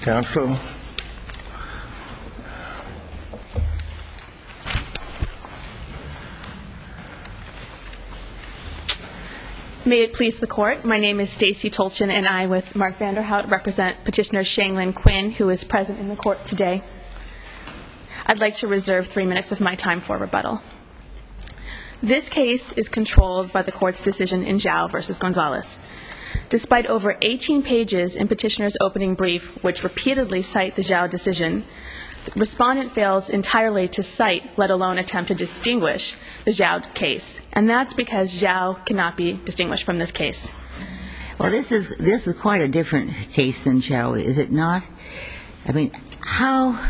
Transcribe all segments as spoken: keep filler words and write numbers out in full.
Counsel. May it please the Court, my name is Stacy Tolchin, and I, with Mark Vanderhout, represent Petitioner Shanglin Quinn, who is present in the Court today. I'd like to reserve three minutes of my time for rebuttal. This case is controlled by the Court's decision in Zhao v. Gonzalez. Despite over eighteen pages in Petitioner's opening brief, which repeatedly cite the Zhao decision, the respondent fails entirely to cite, let alone attempt to distinguish, the Zhao case. And that's because Zhao cannot be distinguished from this case. Well, this is this is quite a different case than Zhao, is it not? I mean, how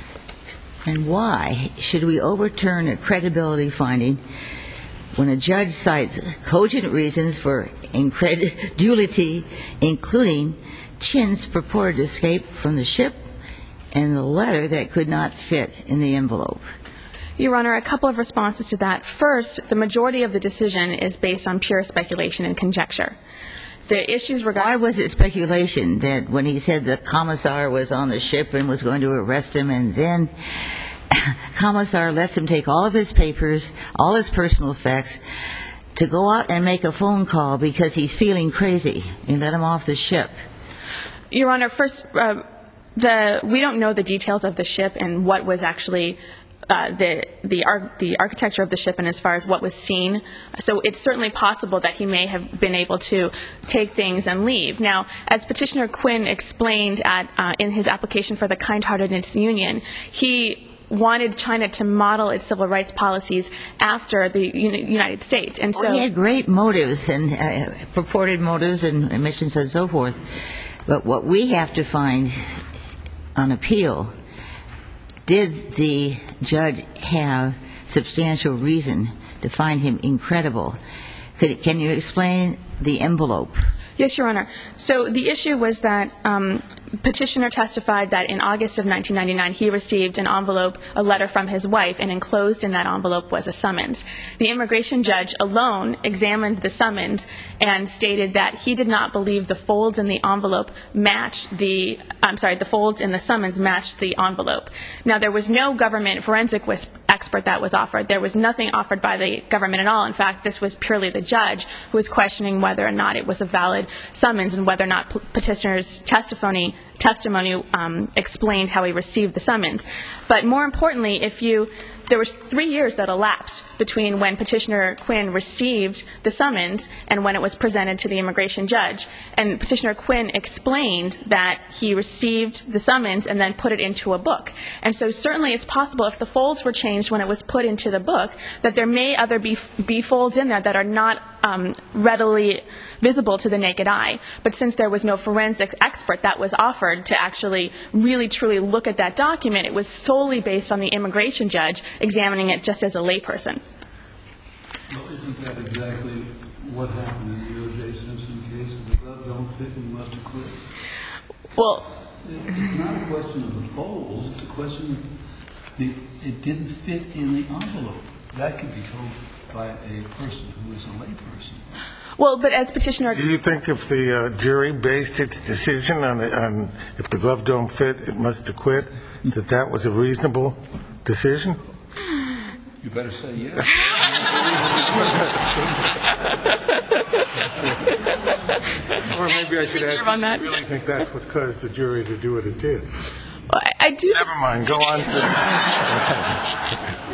and why should we overturn a credibility finding when a judge cites cogent reasons for incredulity, including Chin's purported escape from the ship and the letter that could not fit in the envelope? Your Honor, a couple of responses to that. First, the majority of the decision is based on pure speculation and conjecture. The issues regarding... Why was it speculation that when he said the commissar was on the ship and was going to arrest him, and then commissar lets him take all of his papers, all his personal effects, to go out and make a phone call because he's feeling crazy and let him off the ship? Your Honor, first, uh, the we don't know the details of the ship and what was actually uh, the the, ar- the architecture of the ship and as far as what was seen. So it's certainly possible that he may have been able to take things and leave. Now, as Petitioner Quinn explained at uh, in his application for the Kind-Heartedness Union, he wanted China to model its civil rights policies after the United States. And so well, he had great motives and uh, purported motives and missions and so forth. But what we have to find on appeal, did the judge have substantial reason to find him incredible? Could, can you explain the envelope? Yes, Your Honor. So the issue was that um, Petitioner testified that in August of nineteen ninety-nine he received an envelope, a letter from his wife, and enclosed in that envelope was a summons. The immigration judge alone examined the summons and stated that he did not believe the folds in the envelope matched the, I'm sorry, the folds in the summons matched the envelope. Now, there was no government forensic expert that was offered. There was nothing offered by the government at all. In fact, this was purely the judge who was questioning whether or not it was a valid summons and whether or not Petitioner's testimony testimony um, explained how he received the summons. But more importantly, if you there was three years that elapsed between when Petitioner Quinn received the summons and when it was presented to the immigration judge. And Petitioner Quinn explained that he received the summons and then put it into a book. And so certainly it's possible if the folds were changed when it was put into the book that there may other be, be folds in there that are not um, readily visible to the naked eye. But since there was no forensic expert that was offered to actually really truly look at that document, it was solely based on the immigration judge examining it just as a layperson. Well, isn't that exactly what happened in the O J Simpson case? If the glove don't fit, you must acquit. Well, it's not a question of the folds. It's a question of the, it didn't fit in the envelope. That could be told by a person who is a layperson. Well, but as Petitioner... Do you think if the uh, jury based its decision on, the, on if the glove don't fit, it must acquit, that that was a reasonable decision? You better say yes. Or maybe I should ask, on that. I really think that's what caused the jury to do what it did. Well, I, I do... Never mind, go on to...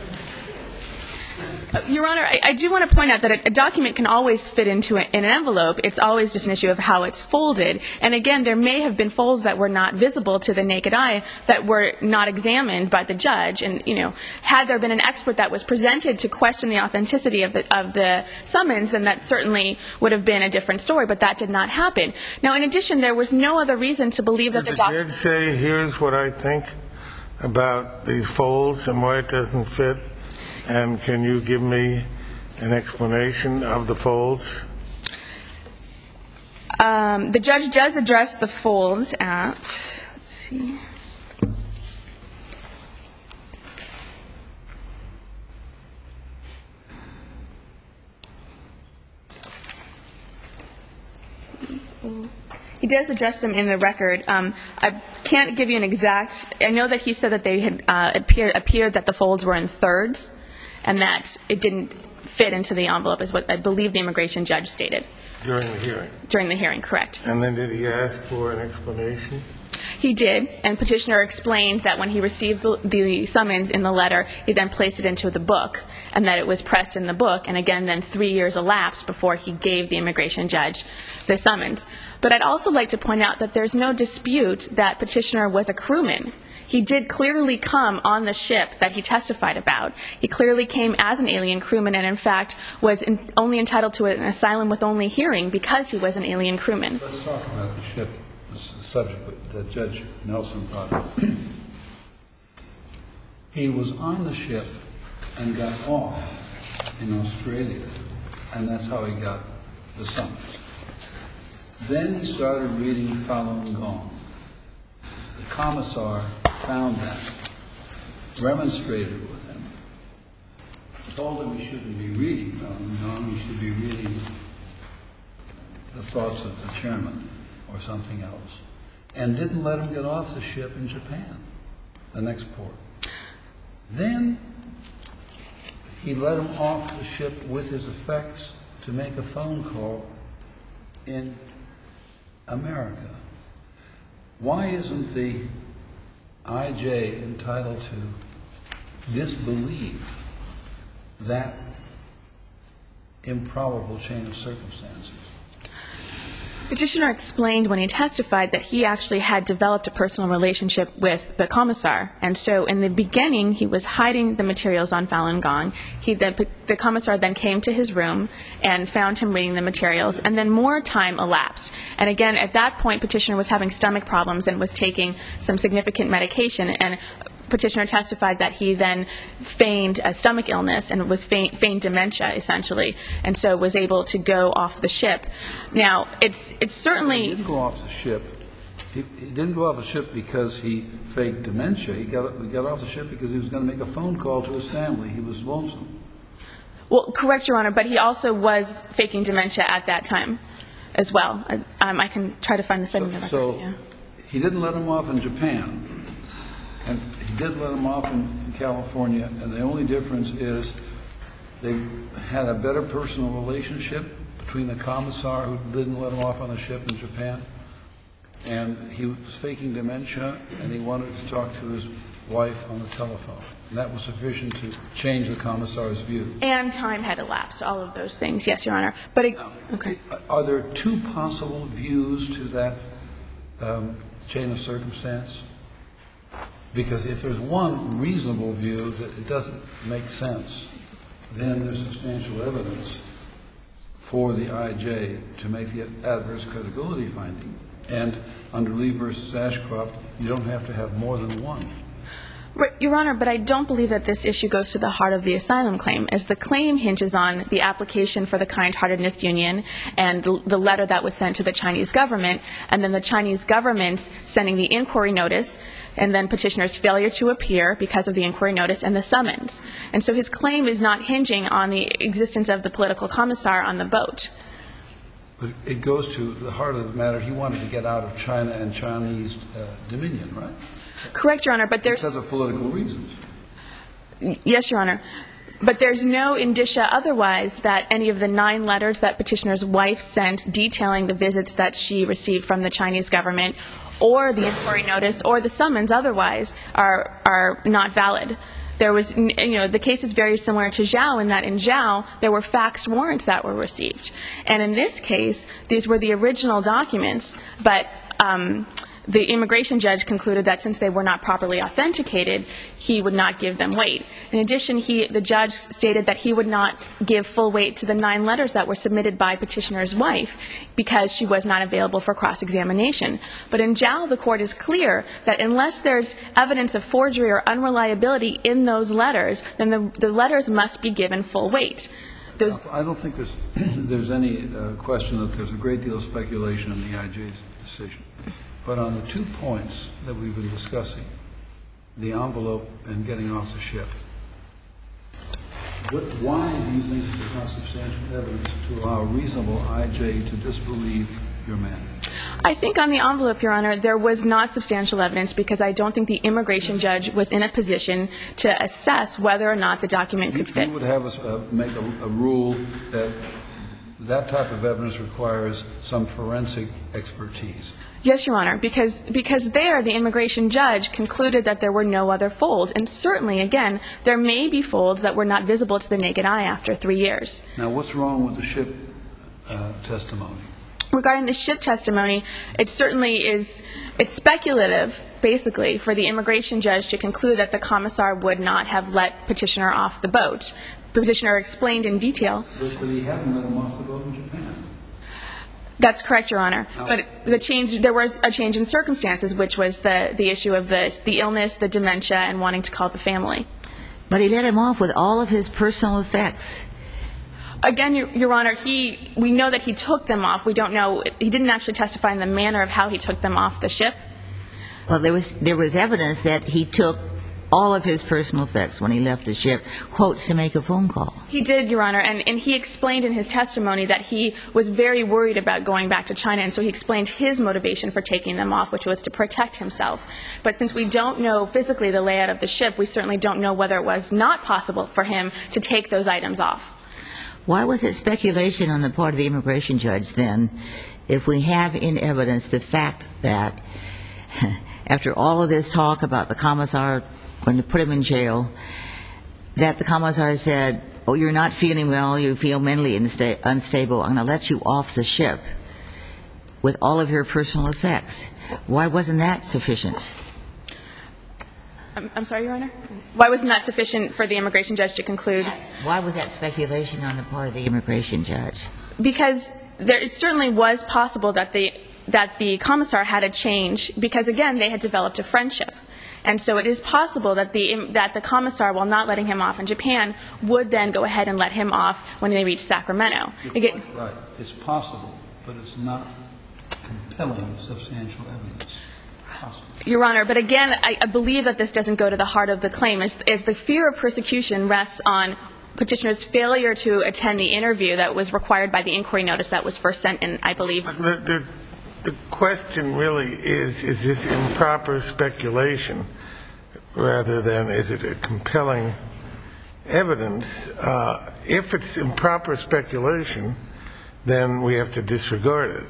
Your Honor, I, I do want to point out that a, a document can always fit into a, in an envelope. It's always just an issue of how it's folded. And again, there may have been folds that were not visible to the naked eye that were not examined by the judge. And, you know, had there been an expert that was presented to question the authenticity of the, of the summons, then that certainly would have been a different story. But that did not happen. Now, in addition, there was no other reason to believe that Did the the document... judge say, here's what I think about these folds and why it doesn't fit? And can you give me an explanation of the folds? Um, the judge does address the folds at, let's see. He does address them in the record. Um, I can't give you an exact. I know that he said that they had uh, appeared, appeared that the folds were in thirds, and that it didn't fit into the envelope, is what I believe the immigration judge stated. During the hearing? During the hearing, correct. And then did he ask for an explanation? He did, and petitioner explained that when he received the, the summons in the letter, he then placed it into the book, and that it was pressed in the book, and again, then three years elapsed before he gave the immigration judge the summons. But I'd also like to point out that there's no dispute that petitioner was a crewman. He did clearly come on the ship that he testified about. He clearly came as an alien crewman, and in fact was in, only entitled to an asylum with only hearing because he was an alien crewman. Let's talk about the ship, the subject that Judge Nelson brought up. He was on the ship and got off in Australia, and that's how he got the summons. Then he started reading Falun Gong. The commissar found that, remonstrated with him, told him he shouldn't be reading Falun Gong, he should be reading the thoughts of the chairman or something else, and didn't let him get off the ship in Japan, the next port. Then he let him off the ship with his effects to make a phone call in America. Why isn't the I J entitled to disbelieve that improbable chain of circumstances? Petitioner explained when he testified that he actually had developed a personal relationship with the commissar, and so in the beginning he was hiding the materials on Falun Gong. He, the, the commissar then came to his room and found him reading the materials, and then more time elapsed. And again, at that point, petitioner was having stomach problems and was taking some significant medication, and petitioner testified that he then feigned a stomach illness and was feigned, feigned dementia, essentially, and so was able to go off the ship. Now, it's it's certainly... He didn't go off the ship. He, he didn't go off the ship because he faked dementia. He got, he got off the ship because he was going to make a phone call to his family. He was lonesome. Well, correct, Your Honor, but he also was faking dementia at that time as well. Um, I can try to find the setting of the record. So yeah. He didn't let him off in Japan. And he did let him off in, in California, and the only difference is they had a better personal relationship between the commissar who didn't let him off on the ship in Japan, and he was faking dementia, and he wanted to talk to his wife on the telephone. And that was sufficient to change the commissar's view. And time had elapsed, all of those things, yes, Your Honor. But it, okay. Are there two possible views to that um, chain of circumstance? Because if there's one reasonable view that it doesn't make sense, then there's substantial evidence for the I J to make the adverse credibility finding. And under Lee versus Ashcroft, you don't have to have more than one. Right, Your Honor, but I don't believe that this issue goes to the heart of the asylum claim, as the claim hinges on the application for the kind-heartedness union and the, the letter that was sent to the Chinese government, and then the Chinese government sending the inquiry notice, and then petitioner's failure to appear because of the inquiry notice and the summons. And so his claim is not hinging on the existence of the political commissar on the boat. But it goes to the heart of the matter. He wanted to get out of China and Chinese uh, dominion, right? Correct, Your Honor, but there's... Because of political reasons. Yes, Your Honor. But there's no indicia otherwise that any of the nine letters that petitioner's wife sent detailing the visits that she received from the Chinese government, or the inquiry notice, or the summons otherwise, are are not valid. There was, you know, the case is very similar to Zhao in that in Zhao there were faxed warrants that were received. And in this case, these were the original documents, but... Um, the immigration judge concluded that since they were not properly authenticated, he would not give them weight. In addition, he, the judge stated that he would not give full weight to the nine letters that were submitted by petitioner's wife because she was not available for cross-examination. But in Zhao, the court is clear that unless there's evidence of forgery or unreliability in those letters, then the, the letters must be given full weight. Those I don't think there's, there's any uh, question that there's a great deal of speculation in the I J's decision. But on the two points that we've been discussing, the envelope and getting off the ship, what, why do you think there's not substantial evidence to allow a reasonable I J to disbelieve your man? I think on the envelope, Your Honor, there was not substantial evidence because I don't think the immigration judge was in a position to assess whether or not the document could fit. You would have us uh, make a, a rule that that type of evidence requires some forensic expertise. Yes, Your Honor, because because there the immigration judge concluded that there were no other folds. And certainly, again, there may be folds that were not visible to the naked eye after three years. Now, what's wrong with the ship uh, testimony? Regarding the ship testimony, it certainly is, it's speculative, basically, for the immigration judge to conclude that the commissar would not have let Petitioner off the boat. Petitioner explained in detail. But he hadn't let him off the boat in Japan. That's correct, Your Honor. But the change, there was a change in circumstances, which was the, the issue of the, the illness, the dementia, and wanting to call the family. But he let him off with all of his personal effects. Again, Your, Your Honor, he, we know that he took them off. We don't know, he didn't actually testify in the manner of how he took them off the ship. Well, there was there was evidence that he took all of his personal effects when he left the ship, quotes, to make a phone call. He did, Your Honor, and, and he explained in his testimony that he was very worried about going back to China, and so he explained his motivation for taking them off, which was to protect himself. But since we don't know physically the layout of the ship, we certainly don't know whether it was not possible for him to take those items off. Why was it speculation on the part of the immigration judge then, if we have in evidence the fact that after all of this talk about the commissar going to put him in jail, that the commissar said, oh, you're not feeling well, you feel mentally insta- unstable, I'm going to let you off the ship with all of your personal effects. Why wasn't that sufficient? I'm, I'm sorry, Your Honor? Why wasn't that sufficient for the immigration judge to conclude? Why was that speculation on the part of the immigration judge? Because there, it certainly was possible that the, that the commissar had a change, because, again, they had developed a friendship. And so it is possible that the, that the commissar, while not letting him off in Japan, would then go ahead and let him off when they reached Sacramento. You're Again, quite right. It's possible, but it's not compelling substantial evidence. Possible. Your Honor, but again, I, I believe that this doesn't go to the heart of the claim. As, as the fear of persecution rests on Petitioner's failure to attend the interview that was required by the inquiry notice that was first sent in, I believe. The, the, the question really is, is this improper speculation rather than is it a compelling evidence? Uh, if it's improper speculation, then we have to disregard it.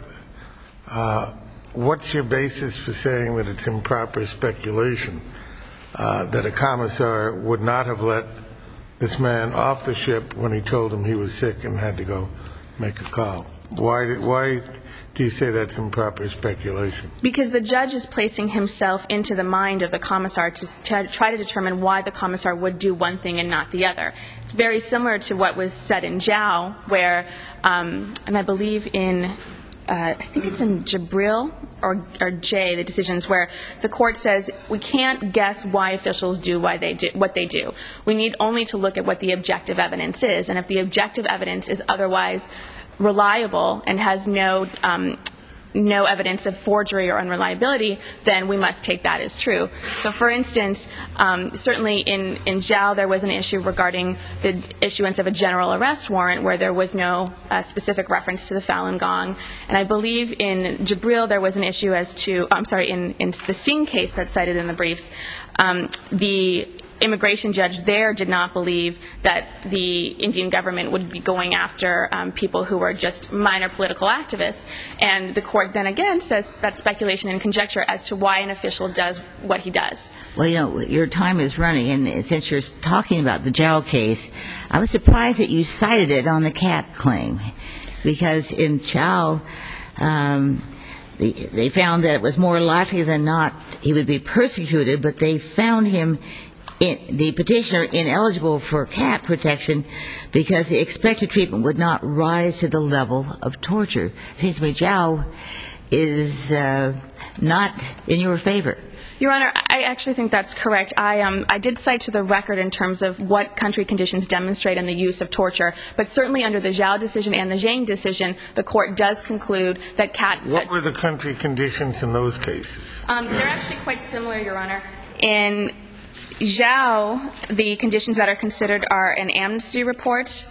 Uh, What's your basis for saying that it's improper speculation, uh, that a commissar would not have let this man off the ship when he told him he was sick and had to go make a call? Why, why do you say that's improper speculation? Because the judge is placing himself into the mind of the commissar to, to try to determine why the commissar would do one thing and not the other. It's very similar to what was said in Zhao, where, um, and I believe in Uh, I think it's in Jabril or, or J, the decisions where the court says we can't guess why officials do, why they do what they do. We need only to look at what the objective evidence is, and if the objective evidence is otherwise reliable and has no um, no evidence of forgery or unreliability, then we must take that as true. So, for instance, um, certainly in, in Zhao there was an issue regarding the issuance of a general arrest warrant where there was no uh, specific reference to the Falun Gong. And I believe in Jabril there was an issue as to, I'm sorry, in, in the Singh case that's cited in the briefs, um, the immigration judge there did not believe that the Indian government would be going after um, people who were just minor political activists. And the court then again says that's speculation and conjecture as to why an official does what he does. Well, you know, your time is running, and since you're talking about the Zhao case, I was surprised that you cited it on the cat claim, because in Zhao, um, they, they found that it was more likely than not he would be persecuted, but they found him In, the petitioner ineligible for cat protection because the expected treatment would not rise to the level of torture. It seems to me Zhao is uh, not in your favor. Your Honor, I actually think that's correct. I, um, I did cite to the record in terms of what country conditions demonstrate in the use of torture, but certainly under the Zhao decision and the Zhang decision, the court does conclude that cat... What were the country conditions in those cases? Um, they're actually quite similar, Your Honor. In Zhao, the conditions that are considered are an amnesty report,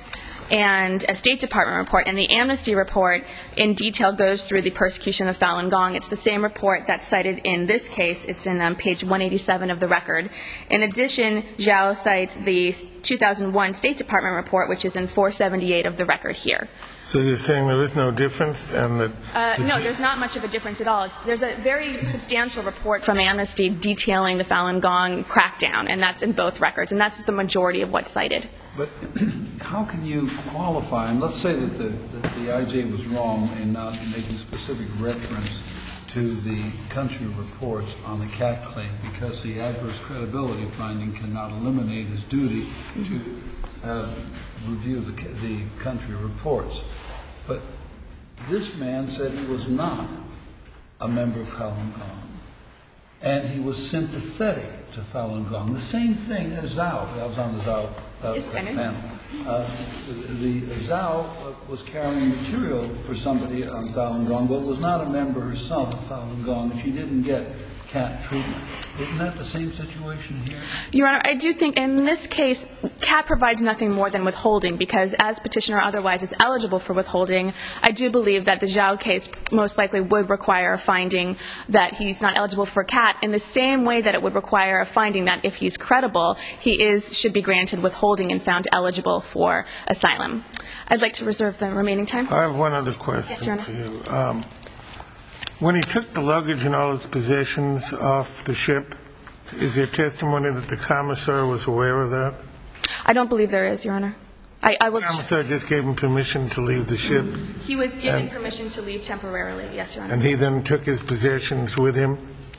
and a State Department report. And the amnesty report in detail goes through the persecution of Falun Gong. It's the same report that's cited in this case. It's in um, page one eighty-seven of the record. In addition, Zhao cites the two thousand one State Department report, which is in four seventy-eight of the record here. So you're saying there is no difference? And that uh, no, there's not much of a difference at all. It's, there's a very substantial report from Amnesty detailing the Falun Gong crackdown, and that's in both records, and that's the majority of what's cited. But how can you qualify, and let's say that the, that the I J was wrong in not making specific reference to the country reports on the cat claim because the adverse credibility finding cannot eliminate his duty to uh, review the, the country reports. But this man said he was not a member of Falun Gong, and he was sympathetic to Falun Gong. The same thing as Zhao. I was on the Zhao uh, panel. Uh, the, the Zhao was carrying material for somebody on Falun Gong, but was not a member herself of Falun Gong, and she didn't get cat treatment. Isn't that the same situation here? Your Honor, I do think in this case, cat provides nothing more than withholding, because as petitioner otherwise is eligible for withholding, I do believe that the Zhao case most likely would require a finding that he's not eligible for cat in the same way that it would require a finding that if he's credible, he is should be granted withholding and found eligible for asylum. I'd like to reserve the remaining time. I have one other question yes, Your Honor. for you. Um, When he took the luggage and all his possessions off the ship, is there testimony that the commissar was aware of that? I don't believe there is, Your Honor. I, I will the commissar just gave him permission to leave the ship? He was given and, permission to leave temporarily, yes, Your Honor. And he then took his possessions with him?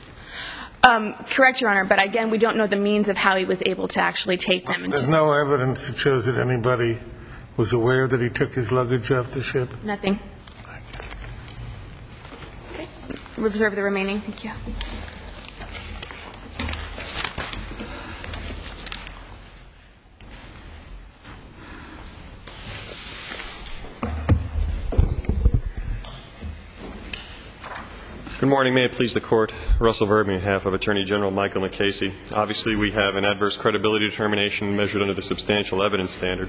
Um, correct, Your Honor, but again, we don't know the means of how he was able to actually take them. There's no evidence that shows that anybody was aware that he took his luggage off the ship? Nothing. Reserve the remaining. Thank you. Good morning. May it please the Court. Russell Verby on behalf of Attorney General Michael McCasey. Obviously, we have an adverse credibility determination measured under the substantial evidence standard.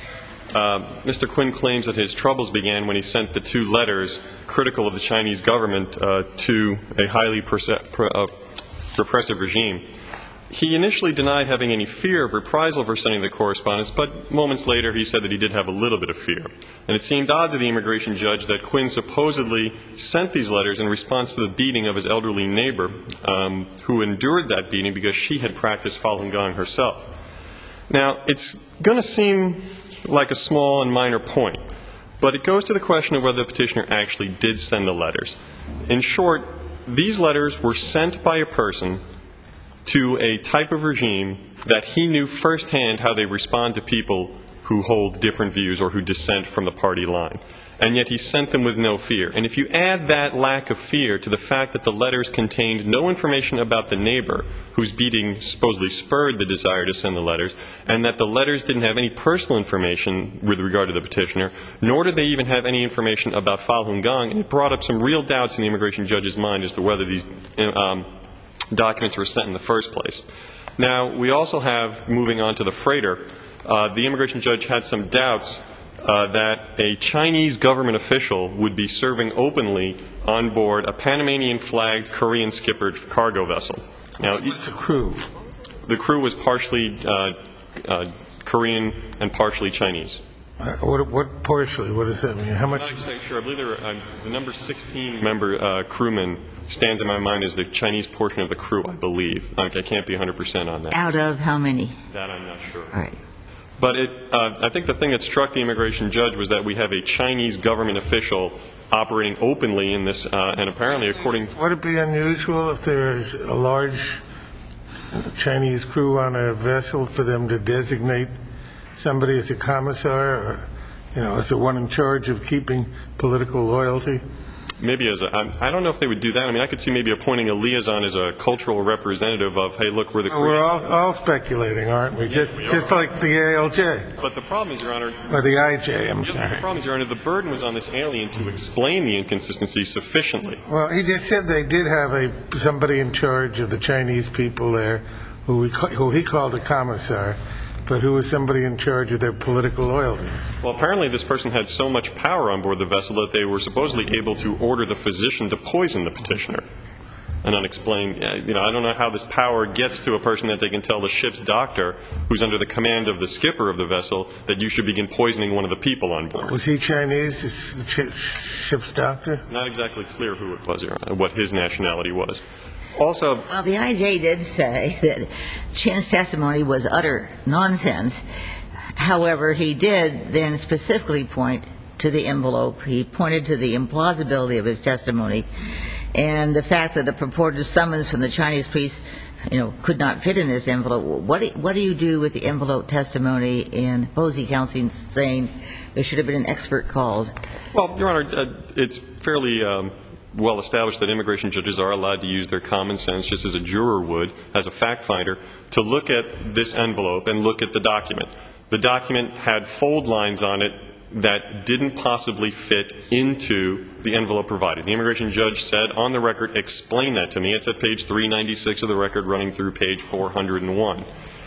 Uh, Mister Quinn claims that his troubles began when he sent the two letters critical of the Chinese government uh, to a highly perse- pre- uh, repressive regime. He initially denied having any fear of reprisal for sending the correspondence, but moments later he said that he did have a little bit of fear. And it seemed odd to the immigration judge that Quinn supposedly sent these letters in response to the beating of his elderly neighbor, um, who endured that beating because she had practiced Falun Gong herself. Now, it's going to seem like a small and minor point, but it goes to the question of whether the petitioner actually did send the letters. In short, these letters were sent by a person to a type of regime that he knew firsthand how they respond to people who hold different views or who dissent from the party line. And yet he sent them with no fear. And if you add that lack of fear to the fact that the letters contained no information about the neighbor whose beating supposedly spurred the desire to send the letters, and that the letters didn't have any personal information with regard to the petitioner, nor did they even have any information about Falun Gong, and it brought up some real doubts in the immigration judge's mind as to whether these um, documents were sent in the first place. Now, we also have, moving on to the freighter, uh, the immigration judge had some doubts Uh, that a Chinese government official would be serving openly on board a Panamanian-flagged Korean-skippered cargo vessel. Now, what was the crew? The crew was partially uh, uh, Korean and partially Chinese. Uh, what, what partially? What does that mean? How much? I'm not exactly sure. I believe there were, uh, the number sixteen member uh, crewman stands in my mind as the Chinese portion of the crew, I believe. I, I can't be one hundred percent on that. Out of how many? That I'm not sure. All right. But it, uh, I think the thing that struck the immigration judge was that we have a Chinese government official operating openly in this, uh, and apparently according... Would it be unusual if there is a large Chinese crew on a vessel for them to designate somebody as a commissar or, you know, as the one in charge of keeping political loyalty? Maybe as a, I don't know if they would do that. I mean, I could see maybe appointing a liaison as a cultural representative of, hey, look, we're the... Well, we're all, all speculating, aren't we? Yes, just we just like the A L J. But the problem is, Your Honor... Or the I J, I'm just sorry. The problem is, Your Honor, the burden was on this alien to explain the inconsistency sufficiently. Well, he just said they did have a somebody in charge of the Chinese people there who, we, who he called a commissar, but who was somebody in charge of their political loyalties. Well, apparently this person had so much power on board the vessel that they were supposedly able to order the physician to poison the petitioner. An unexplained, you know, I don't know how this power gets to a person that they can tell the ship's doctor, who's under the command of the skipper of the vessel, that you should begin poisoning one of the people on board. Was he Chinese, the ship's doctor? It's not exactly clear who it was, Your Honor, what his nationality was. Also, well, the I J did say that Chin's testimony was utter nonsense. However, he did then specifically point to the envelope. He pointed to the implausibility of his testimony and the fact that the purported summons from the Chinese police, you know, could not fit in this envelope. What do, what do you do with the envelope testimony in opposing counsel saying there should have been an expert called? Well, Your Honor, uh, it's fairly um, well established that immigration judges are allowed to use their common sense, just as a juror would, as a fact finder, to look at this envelope and look at the document. The document had fold lines on it that didn't possibly fit into the envelope provided. The immigration judge said on the record, explain that to me. It's at page three ninety-six of the record running through page four hundred one.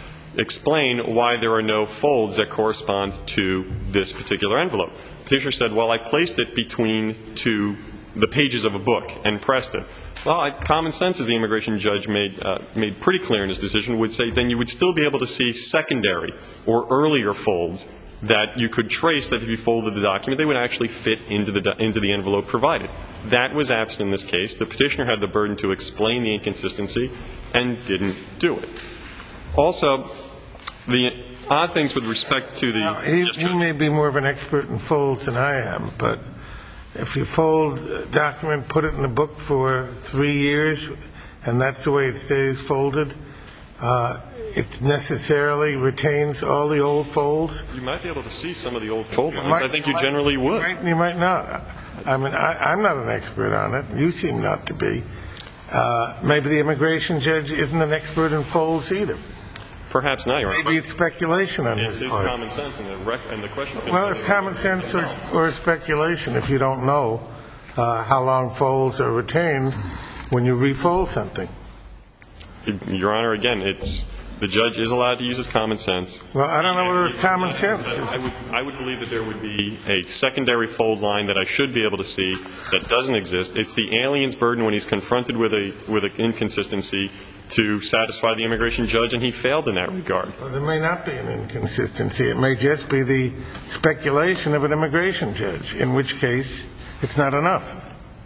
Explain why there are no folds that correspond to this particular envelope. Petitioner said, well, I placed it between two, the pages of a book and pressed it. Well, I, common sense, as the immigration judge made, uh, made pretty clear in his decision, would say then you would still be able to see secondary or earlier folds that you could trace that if you folded the document, they would actually fit into the, into the envelope provided. That was absent in this case. The petitioner had the burden to explain the inconsistency and didn't do it. Also, the odd things with respect to the... Now, he, he may be more of an expert in folds than I am, but if you fold a document, put it in a book for three years, and that's the way it stays folded, uh, it necessarily retains all the old folds? You might be able to see some of the old fold lines. I think you generally would. You might, you might not. I mean, I, I'm not an expert on it. You seem not to be. Uh, maybe the immigration judge isn't an expert in folds either. Perhaps not, Your Honor. Maybe it's speculation on It's his his part. common sense and the, rec- and the question. Well, it's common sense or, or speculation if you don't know uh, how long folds are retained when you refold something. Your Honor, again, it's the judge is allowed to use his common sense. Well, I don't know whether it's common sense. I would, I would believe that there would be a secondary fold line that I should be able to see that doesn't exist. It's the alien's burden when he's confronted with a with an inconsistency to satisfy the immigration judge, and he failed in that regard. Well, there may not be an inconsistency. It may just be the speculation of an immigration judge, in which case it's not enough.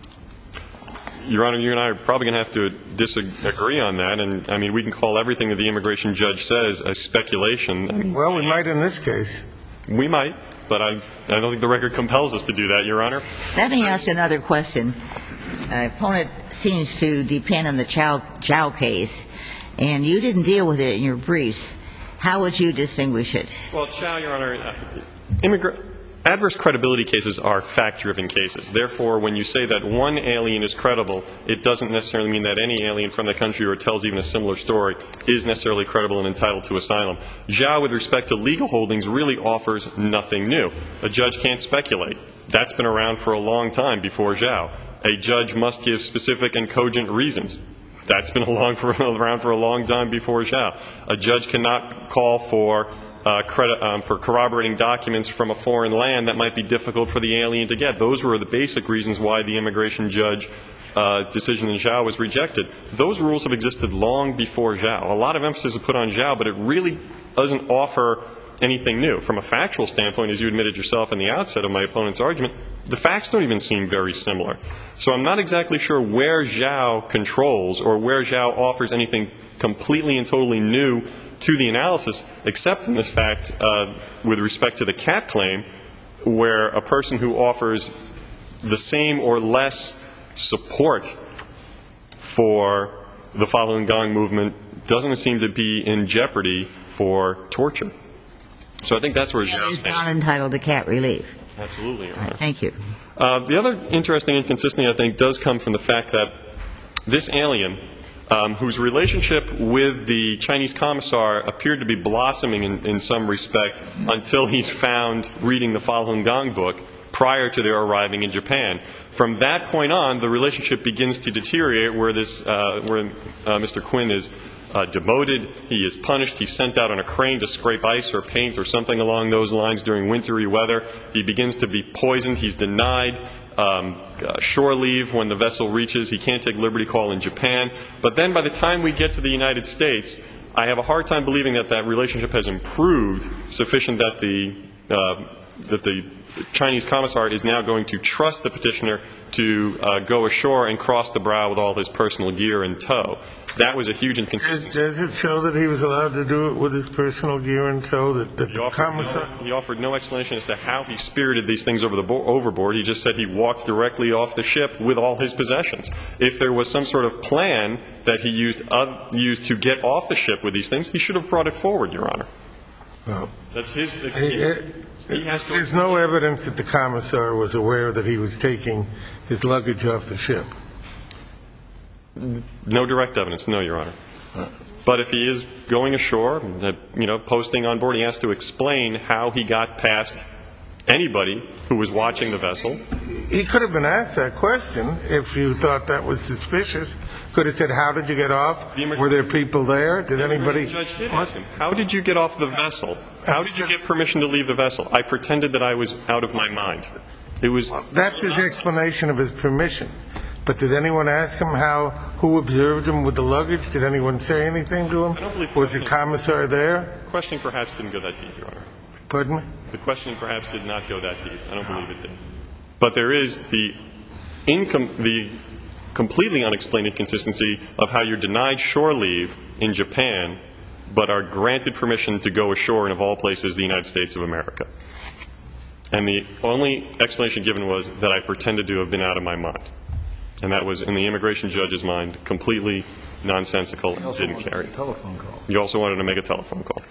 Your Honor, you and I are probably going to have to disagree on that. And, I mean, we can call everything that the immigration judge says a speculation. I mean, well, we might in this case. We might, but I, I don't think the record compels us to do that, Your Honor. Let me ask another question. My opponent seems to depend on the Chow, Chow case, and you didn't deal with it in your briefs. How would you distinguish it? Well, Chow, Your Honor, uh, immigrant... Adverse credibility cases are fact-driven cases. Therefore, when you say that one alien is credible, it doesn't necessarily mean that any alien from the country or tells even a similar story is necessarily credible and entitled to asylum. Zhao, with respect to legal holdings, really offers nothing new. A judge can't speculate. That's been around for a long time before Zhao. A judge must give specific and cogent reasons. That's been along for, around for a long time before Zhao. A judge cannot call for Uh, credit, um, for corroborating documents from a foreign land that might be difficult for the alien to get. Those were the basic reasons why the immigration judge uh, decision in Zhao was rejected. Those rules have existed long before Zhao. A lot of emphasis is put on Zhao, but it really doesn't offer anything new. From a factual standpoint, as you admitted yourself in the outset of my opponent's argument, the facts don't even seem very similar. So I'm not exactly sure where Zhao controls or where Zhao offers anything completely and totally new to the analysis, except in this fact uh, with respect to the cat claim, where a person who offers the same or less support for the Falun Gong movement doesn't seem to be in jeopardy for torture. So I think that's where Zhao is stands. not entitled to cat relief. Absolutely, Your Honor. Right, thank you. Uh, the other interesting inconsistency, I think, does come from the fact that this alien, Um, whose relationship with the Chinese commissar appeared to be blossoming in, in some respect until he's found reading the Falun Gong book prior to their arriving in Japan. From that point on, the relationship begins to deteriorate where this, uh, where uh, Mister Quinn is uh, demoted, he is punished, he's sent out on a crane to scrape ice or paint or something along those lines during wintry weather. He begins to be poisoned. He's denied um, uh, shore leave when the vessel reaches. He can't take Liberty Call in Japan. But then by the time we get to the United States, I have a hard time believing that that relationship has improved sufficient that the uh, that the Chinese commissar is now going to trust the petitioner to uh, go ashore and cross the brow with all his personal gear in tow. That was a huge inconsistency. Does it show that he was allowed to do it with his personal gear in tow? That, that He the offered, commissar... no, he offered no explanation as to how he spirited these things over the bo- overboard. He just said he walked directly off the ship with all his possessions. If there was some sort of plan that he used, uh, used to get off the ship with these things, he should have brought it forward, Your Honor. Well, That's his... he, He has to there's no evidence that the commissar was aware that he was taking his luggage off the ship. No direct evidence, no, Your Honor. But if he is going ashore, you know, posting on board, he has to explain how he got past anybody who was watching the vessel. He could have been asked that question if you thought that was suspicious. Could have said, how did you get off? Were there people there? Did anybody... The judge did ask him, how did you get off the vessel? How did you get permission to leave the vessel? I pretended that I was out of my mind. It was... That's his explanation of his permission. But did anyone ask him how, who observed him with the luggage? Did anyone say anything to him? I don't believe... Was the commissar there? The questioning perhaps didn't go that deep, Your Honor. Pardon me? The questioning perhaps did not go that deep. I don't believe it did. But there is the income, the completely unexplained inconsistency of how you're denied shore leave in Japan, but are granted permission to go ashore in, of all places, the United States of America. And the only explanation given was that I pretended to have been out of my mind. And that was, in the immigration judge's mind, completely nonsensical and didn't carry. A telephone call. You also wanted to make a telephone call.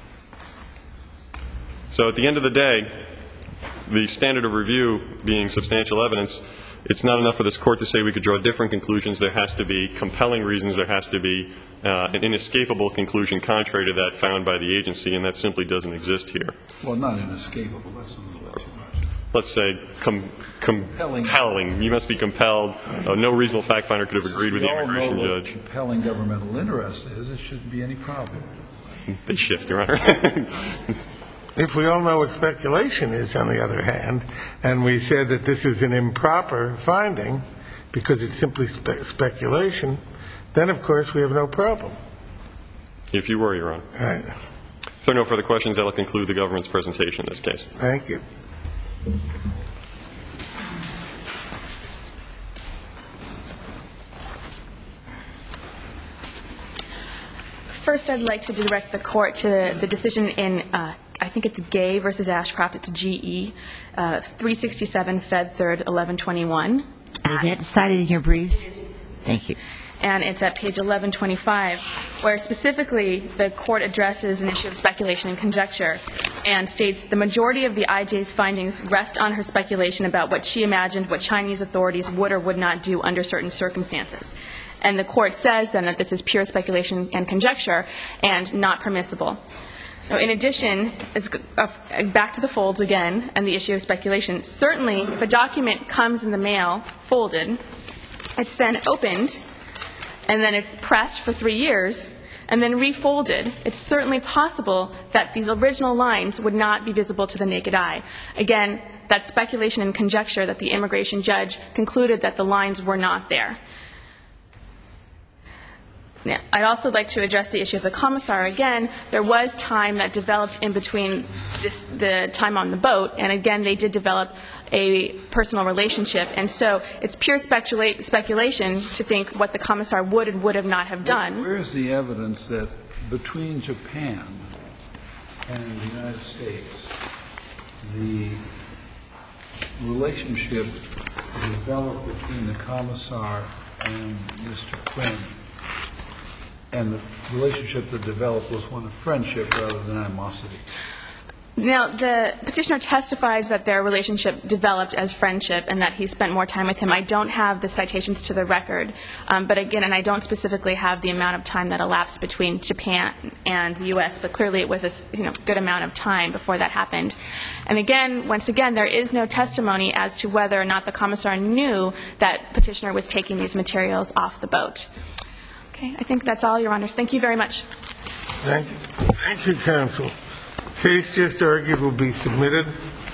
So at the end of the day, the standard of review being substantial evidence, it's not enough for this court to say we could draw different conclusions. There has to be compelling reasons. There has to be uh, an inescapable conclusion contrary to that found by the agency, and that simply doesn't exist here. Well, not inescapable. That's a little bit too much. Let's say com- Compelling. compelling. You must be compelled. Uh, no reasonable fact finder could have agreed with the immigration we all know judge. what compelling governmental interest is. It shouldn't be any problem. They shift, Your Honor. If we all know what speculation is, on the other hand, and we said that this is an improper finding because it's simply spe- speculation, then, of course, we have no problem. If you were, Your Honor. All right. If there are no further questions, that will conclude the government's presentation in this case. Thank you. First, I'd like to direct the court to the decision in, uh, I think it's Gay versus Ashcroft. It's G E, uh, three sixty-seven Fed Third eleven twenty-one. Is that cited in your briefs? Thank you. And it's at page eleven twenty-five, where specifically the court addresses an issue of speculation and conjecture and states the majority of the I J's findings rest on her speculation about what she imagined what Chinese authorities would or would not do under certain circumstances. And the court says then that this is pure speculation and conjecture and not permissible. Now, in addition, back to the folds again and the issue of speculation, certainly if a document comes in the mail folded, it's then opened and then it's pressed for three years and then refolded. It's certainly possible that these original lines would not be visible to the naked eye. Again, that's speculation and conjecture that the immigration judge concluded that the lines were not there. Now, I'd also like to address the issue of the commissar. Again, there was time that developed in between this, the time on the boat, and again, they did develop a personal relationship. And so it's pure specula- speculation to think what the commissar would and would have not have done. Where is the evidence that between Japan and the United States, the relationship developed between the commissar and Mister Quinn, and the relationship that developed was one of friendship rather than animosity? Now, the petitioner testifies that their relationship developed as friendship and that he spent more time with him. I don't have the citations to the record, um, but again, and I don't specifically have the amount of time that elapsed between Japan and the U S, but clearly it was a you know, good amount of time before that happened. And again, once again, there is no testimony as to whether or not the commissar knew that petitioner was taking these materials off the boat. Okay, I think that's all, Your Honors. Thank you very much. Thank you. Thank you, counsel. Case just argued will be submitted.